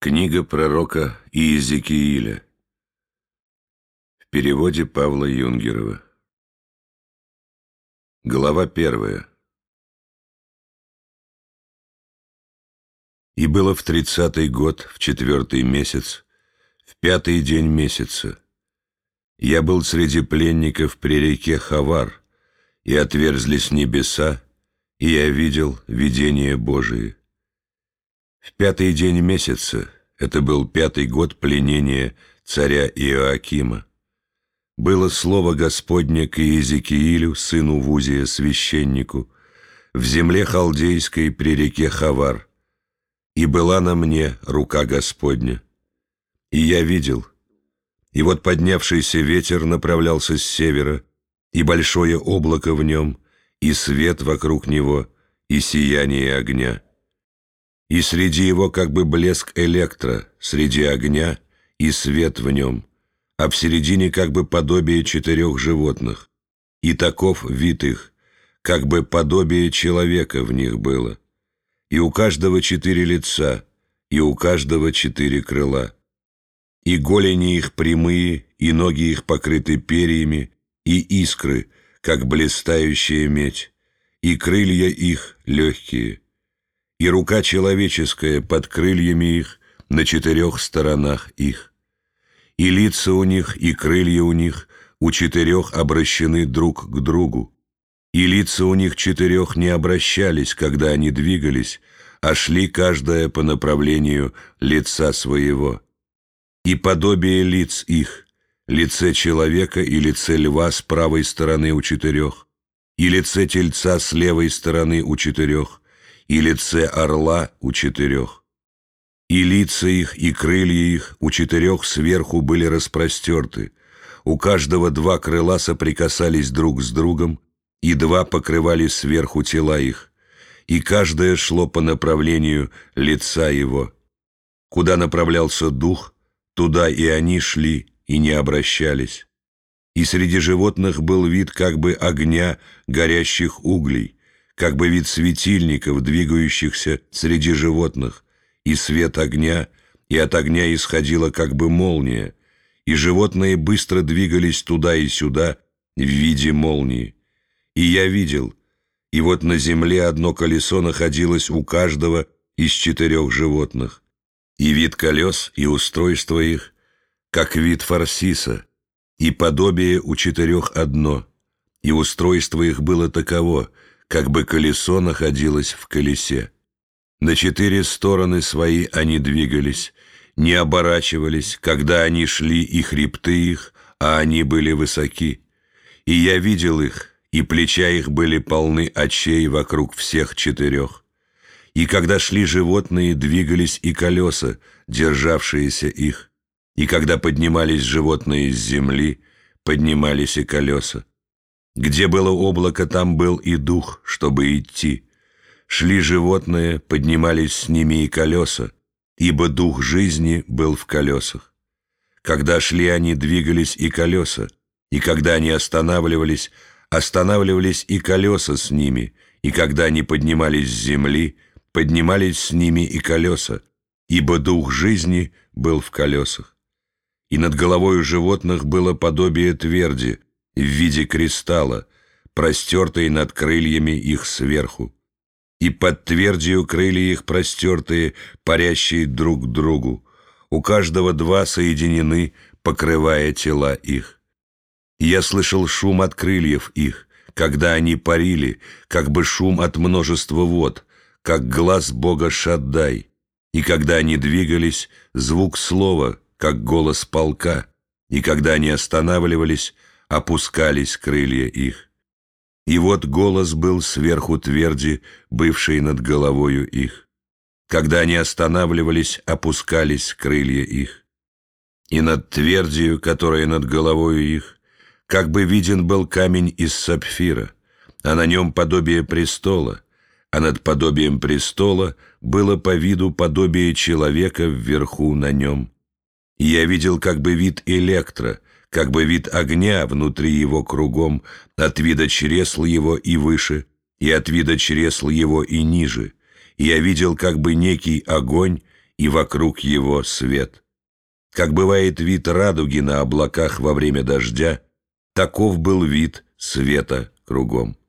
Книга пророка Иезекииля. В переводе Павла Юнгерова. Глава 1. «И было в 30-й год, в 4-й месяц, в 5-й день месяца. Я был среди пленников при реке Хавар, и отверзлись небеса, и я видел видение Божие. В 5-й день месяца, это был 5-й год пленения царя Иоакима, было слово Господне к Иезекиилю, сыну Вузия, священнику, в земле халдейской при реке Хавар, и была на мне рука Господня. И я видел, и вот поднявшийся ветер направлялся с севера, и большое облако в нем, и свет вокруг него, и сияние огня. И среди его как бы блеск электро, среди огня, и свет в нем, а в середине как бы подобие 4 животных, и таков вид их, как бы подобие человека в них было. И у каждого 4 лица, и у каждого 4 крыла. И голени их прямые, и ноги их покрыты перьями, и искры, как блистающая медь, и крылья их легкие. И рука человеческая под крыльями их на 4 сторонах их. И лица у них, и крылья у них у 4 обращены друг к другу. И лица у них 4 не обращались, когда они двигались, а шли каждая по направлению лица своего. И подобие лиц их, лице человека и лице льва с правой стороны у 4, и лице тельца с левой стороны у 4, и лице орла у 4. И лица их, и крылья их у 4 сверху были распростерты, у каждого 2 крыла соприкасались друг с другом, и 2 покрывали сверху тела их, и каждое шло по направлению лица его. Куда направлялся дух, туда и они шли, и не обращались. И среди животных был вид как бы огня горящих углей, как бы вид светильников, двигающихся среди животных, и свет огня, и от огня исходила как бы молния, и животные быстро двигались туда и сюда в виде молнии. И я видел, и вот на земле одно колесо находилось у каждого из 4 животных, и вид колес, и устройство их, как вид фарсиса, и подобие у 4 одно, и устройство их было таково, как бы колесо находилось в колесе. На 4 стороны свои они двигались, не оборачивались, когда они шли, и хребты их, а они были высоки. И я видел их, и плеча их были полны очей вокруг всех 4. И когда шли животные, двигались и колеса, державшиеся их. И когда поднимались животные с земли, поднимались и колеса. Где было облако, там был и дух, чтобы идти. Шли животные, поднимались с ними и колеса, ибо дух жизни был в колесах. Когда шли они, двигались и колеса, и когда они останавливались и колеса с ними, и когда они поднимались с земли, поднимались с ними и колеса, ибо дух жизни был в колесах. И над головою животных было подобие тверди в виде кристалла, простертой над крыльями их сверху. И под твердью крылья их простертые, парящие друг к другу, у каждого 2 соединены, покрывая тела их. И я слышал шум от крыльев их, когда они парили, как бы шум от множества вод, как глас Бога Шаддай, и когда они двигались, звук слова, как голос полка, и когда они останавливались, опускались крылья их. И вот голос был сверху тверди, бывшей над головою их. Когда они останавливались, опускались крылья их. И над твердью, которая над головою их, как бы виден был камень из сапфира, а на нем подобие престола, а над подобием престола было по виду подобие человека вверху на нем. И я видел как бы вид электро, как бы вид огня внутри его кругом, от вида чресл его и выше, и от вида чресл его и ниже. И я видел как бы некий огонь, и вокруг его свет. Как бывает вид радуги на облаках во время дождя, таков был вид света кругом.